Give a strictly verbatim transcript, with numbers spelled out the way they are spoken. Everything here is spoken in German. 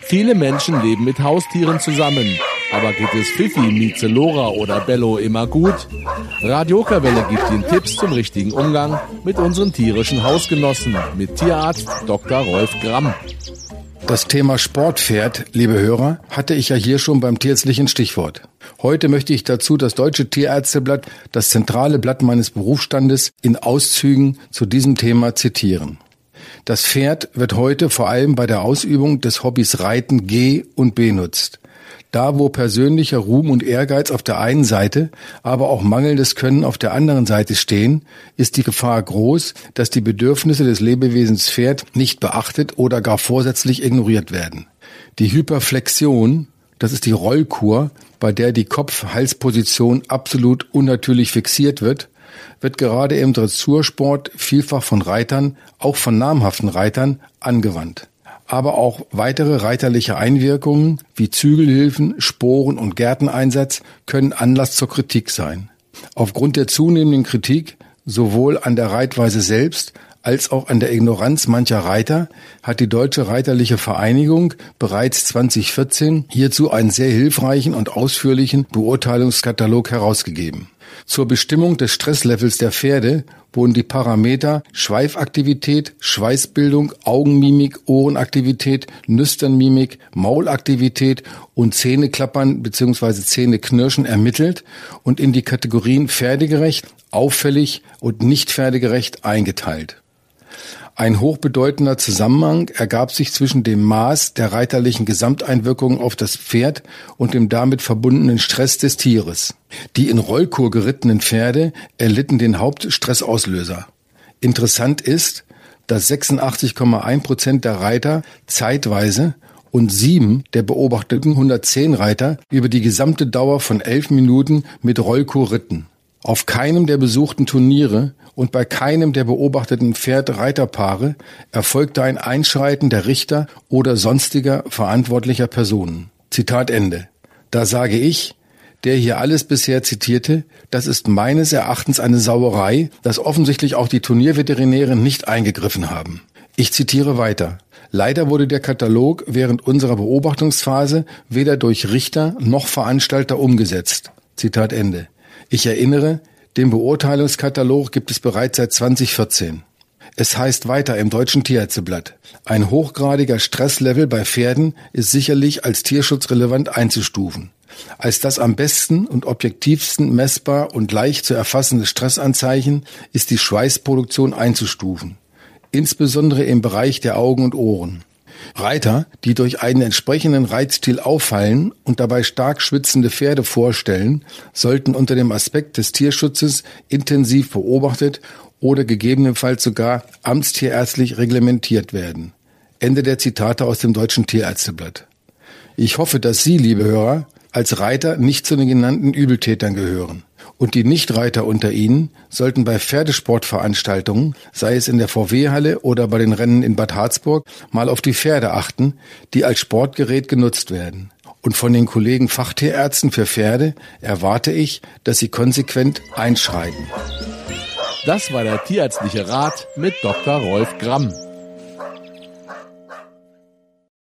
Viele Menschen leben mit Haustieren zusammen. Aber geht es Fifi, Mieze, Lora oder Bello immer gut? Radio Okerwelle gibt Ihnen Tipps zum richtigen Umgang mit unseren tierischen Hausgenossen mit Tierarzt Doktor Rolf Gramm. Das Thema Sportpferd, liebe Hörer, hatte ich ja hier schon beim tierärztlichen Stichwort. Heute möchte ich dazu das Deutsche Tierärzteblatt, das zentrale Blatt meines Berufsstandes, in Auszügen zu diesem Thema zitieren. Das Pferd wird heute vor allem bei der Ausübung des Hobbys Reiten ge- und benutzt. Da, wo persönlicher Ruhm und Ehrgeiz auf der einen Seite, aber auch mangelndes Können auf der anderen Seite stehen, ist die Gefahr groß, dass die Bedürfnisse des Lebewesens Pferd nicht beachtet oder gar vorsätzlich ignoriert werden. Die Hyperflexion, das ist die Rollkur, bei der die Kopf-Hals-Position absolut unnatürlich fixiert wird, wird gerade im Dressursport vielfach von Reitern, auch von namhaften Reitern, angewandt. Aber auch weitere reiterliche Einwirkungen wie Zügelhilfen, Sporen- und Gärteneinsatz können Anlass zur Kritik sein. Aufgrund der zunehmenden Kritik sowohl an der Reitweise selbst als auch an der Ignoranz mancher Reiter hat die Deutsche Reiterliche Vereinigung bereits zwanzig vierzehn hierzu einen sehr hilfreichen und ausführlichen Beurteilungskatalog herausgegeben. Zur Bestimmung des Stresslevels der Pferde wurden die Parameter Schweifaktivität, Schweißbildung, Augenmimik, Ohrenaktivität, Nüsternmimik, Maulaktivität und Zähneklappern bzw. Zähneknirschen ermittelt und in die Kategorien pferdegerecht, auffällig und nicht pferdegerecht eingeteilt. Ein hochbedeutender Zusammenhang ergab sich zwischen dem Maß der reiterlichen Gesamteinwirkungen auf das Pferd und dem damit verbundenen Stress des Tieres. Die in Rollkur gerittenen Pferde erlitten den Hauptstressauslöser. Interessant ist, dass sechsundachtzig Komma eins Prozent der Reiter zeitweise und sieben der beobachteten hundertzehn Reiter über die gesamte Dauer von elf Minuten mit Rollkur ritten. Auf keinem der besuchten Turniere und bei keinem der beobachteten Pferd-Reiterpaare erfolgte ein Einschreiten der Richter oder sonstiger verantwortlicher Personen. Zitat Ende. Da sage ich, der hier alles bisher zitierte, das ist meines Erachtens eine Sauerei, dass offensichtlich auch die Turnierveterinäre nicht eingegriffen haben. Ich zitiere weiter. Leider wurde der Katalog während unserer Beobachtungsphase weder durch Richter noch Veranstalter umgesetzt. Zitat Ende. Ich erinnere, den Beurteilungskatalog gibt es bereits seit zwanzig vierzehn. Es heißt weiter im Deutschen Tierärzteblatt: Ein hochgradiger Stresslevel bei Pferden ist sicherlich als tierschutzrelevant einzustufen. Als das am besten und objektivsten messbar und leicht zu erfassende Stressanzeichen ist die Schweißproduktion einzustufen, insbesondere im Bereich der Augen und Ohren. Reiter, die durch einen entsprechenden Reitstil auffallen und dabei stark schwitzende Pferde vorstellen, sollten unter dem Aspekt des Tierschutzes intensiv beobachtet oder gegebenenfalls sogar amtstierärztlich reglementiert werden. Ende der Zitate aus dem Deutschen Tierärzteblatt. Ich hoffe, dass Sie, liebe Hörer, als Reiter nicht zu den genannten Übeltätern gehören. Und die Nichtreiter unter Ihnen sollten bei Pferdesportveranstaltungen, sei es in der V W-Halle oder bei den Rennen in Bad Harzburg, mal auf die Pferde achten, die als Sportgerät genutzt werden. Und von den Kollegen Fachtierärzten für Pferde erwarte ich, dass sie konsequent einschreiten. Das war der tierärztliche Rat mit Doktor Rolf Gramm.